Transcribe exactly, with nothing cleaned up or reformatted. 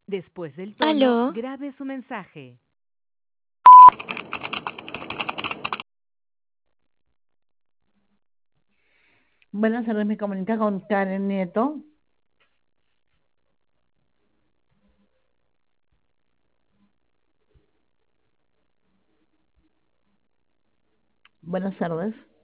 Después del tono, Aló, grabe su mensaje. Buenas tardes, me comunica con Karen Nieto. Buenas tardes.